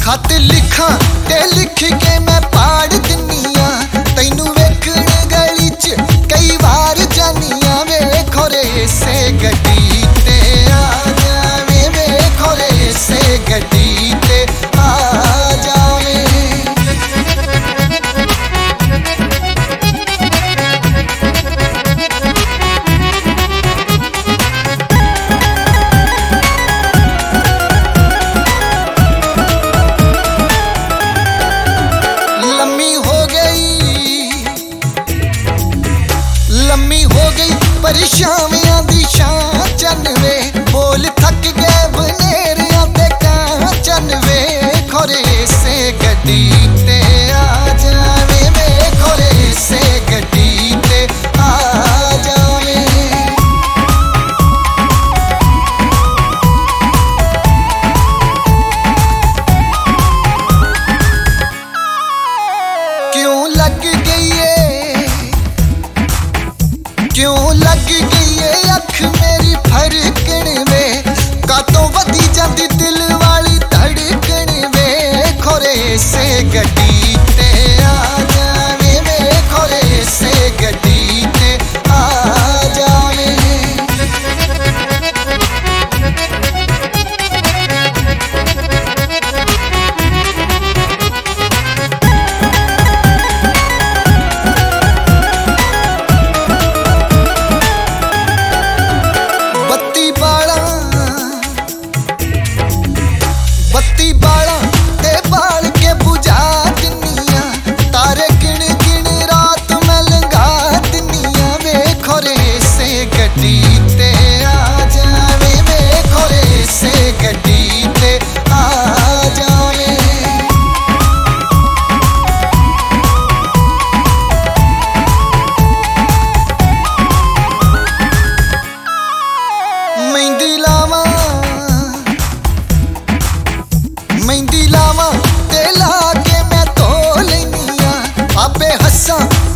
खत लिखा ते लिख के मैं पाड़ दिनिया तैनू वेखण गली च कई बार जानिया वे खोरे से गड्डी ते आ जावे वे खोरे से गड्डी ते आ जावे। लम्मी हो गई परेशानियां दी शां चनवे बोल थक गए बनेरिया ते कहां चनवे खोरे से गड्डी ते आ जावे वे खोरे से गड्डी ते आ जावे। क्यों लग गई है क्यों लग गई है अख मेरी फरकण वे कातों वधी जाती दिल वाली धड़कन वे खोरे से गड्डी ते आ जावे वे खोरे से गड्डी ते आ जावे। बत्ती बाला ते बाल के बुझा दिनिया तारे गिन गिन रात में लंघा दिनिया वे खोरे से गड्डी ते आ जावे वे खोरे से गड्डी ते आ जावे। मेहंदी लावा ते ला के मैं धो लैनिया आपे हस्सां